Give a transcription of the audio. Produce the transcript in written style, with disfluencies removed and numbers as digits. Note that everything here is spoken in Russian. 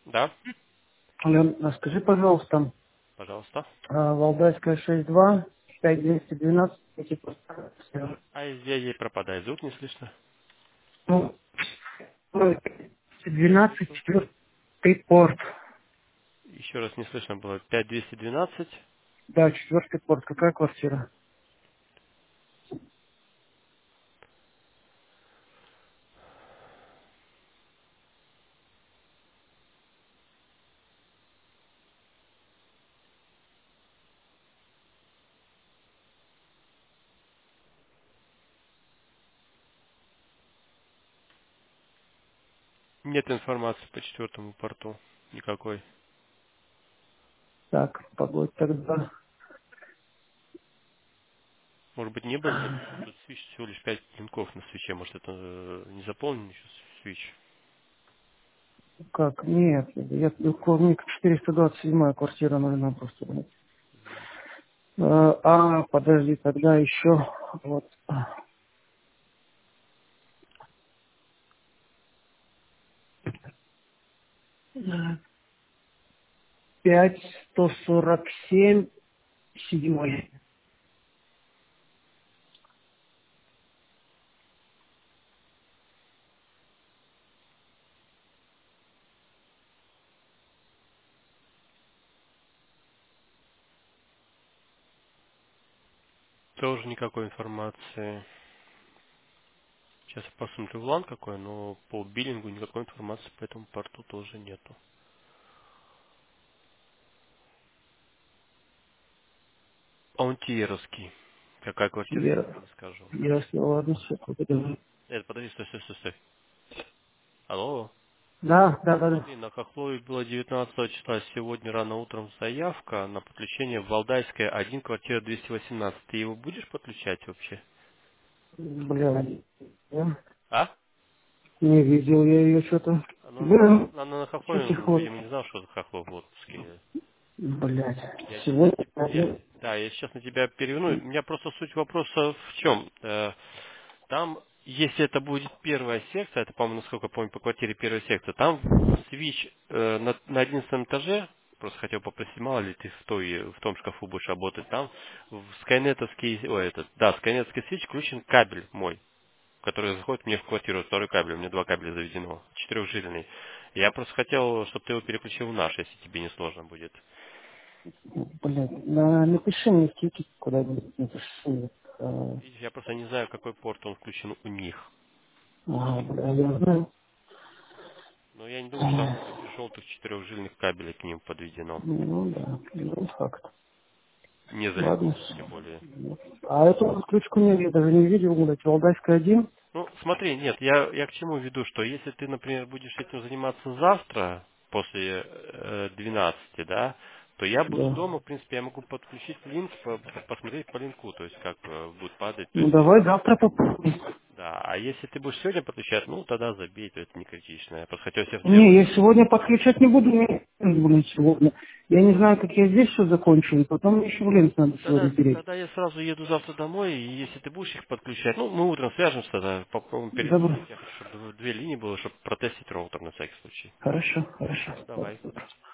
Да, Ален, а скажи, пожалуйста, пожалуйста. Валдайская 6.2, 5212, эти просто, А ей пропадает звук, не слышно. ну, 12, четвертый порт. Еще раз не слышно было. 5212. Да, четвертый порт. Какая квартира? Нет информации по четвертому порту. Никакой. Так, погодь тогда. Может быть, не был записан. Тут свич всего лишь 5 линков на свече. Может, это не заполнен еще свич. Как? Нет, я клубник 427 квартира нужна просто. Да. Подожди, тогда еще вот 5147 седьмой. Тоже никакой информации. Сейчас я посмотрю в лан какой, но по биллингу никакой информации по этому порту тоже нету. А он тиеровский. Какая квартира, я тебе не скажу. Ясно, ладно, все, подожди. Подожди, стой, стой, стой, стой. Алло. Да, да, да, да. Смотри, на Хохлове было 19 числа, сегодня рано утром заявка на подключение в Валдайская 1, квартира 218. Ты его будешь подключать вообще? Бля, я А? не видел я ее что-то. Ну, Да, на Хохлове, этих он, вот, видимо, не знал, что за Хохлов в отпуске. блядь, Я сейчас на сегодня тебя, один. да, я сейчас на тебя переверну. У меня просто суть вопроса в чем? Там, если это будет первая секция, это, по-моему, насколько я помню, по квартире первая секция, там свич на 11 этаже, просто хотел попросить, мало ли ты в том шкафу будешь работать, там в скайнетовский, скайнетовский свич включен кабель мой, который заходит мне в квартиру, второй кабель, у меня два кабеля заведено, четырехжильный. Я просто хотел, чтобы ты его переключил в наш, если тебе не сложно будет. Блядь, напиши мне стики куда-нибудь, напиши. Видишь, я просто не знаю, какой порт он включен у них. Бля, я знаю. Но я не думаю, что там много желтых четырехжильных кабелей к ним подведено. Ну да, ну факт. Не Ладно. залинкованных, тем более. А эту отключку нет, я даже не видел, блядь, Валдайская один. Ну, смотри, нет, я к чему веду, что если ты, например, будешь этим заниматься завтра, после 12, да, то я буду Да. дома, в принципе, я могу подключить линк, посмотреть по линку, то есть как будет падать, то Ну есть, давай завтра попробуем. да, а если ты будешь сегодня подключать, ну, тогда забей, то это не критично. Я просто хотел себе в Не, я тревоге. сегодня подключать не буду, мне блин, сегодня. Я не знаю, как я здесь все закончу, и потом мне еще в Ленс надо Ну, сегодня переть. тогда я сразу еду завтра домой, и если ты будешь их подключать, ну, мы утром свяжемся, тогда попробуем Добро. перезвонить. Я хочу, чтобы две линии было, чтобы протестить роутер на всякий случай. Хорошо, хорошо. Ну, давай.